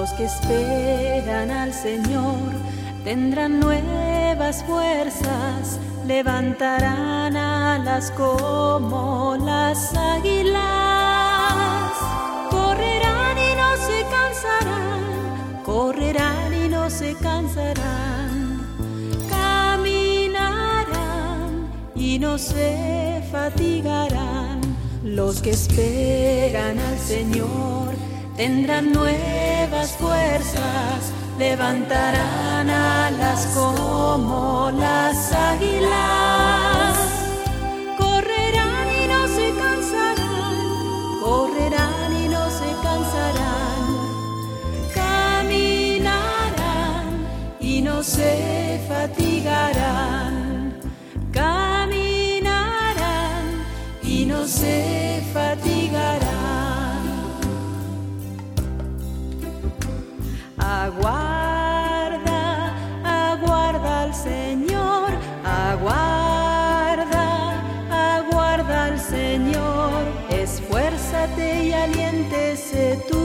Los que esperan al Señor tendrán nuevas fuerzas, levantarán alas como las águilas. Correrán y no se cansarán, correrán y no se cansarán. Caminarán y no se fatigarán. Los que esperan al Señor tendrán nuevas fuerzas, levantarán alas como las águilas. Correrán y no se cansarán, correrán y no se cansarán. Caminarán y no se fatigarán. Caminarán y no se fatigarán. Aguarda, aguarda al Señor, aguarda, aguarda al Señor. Esfuérzate y aliéntese tú.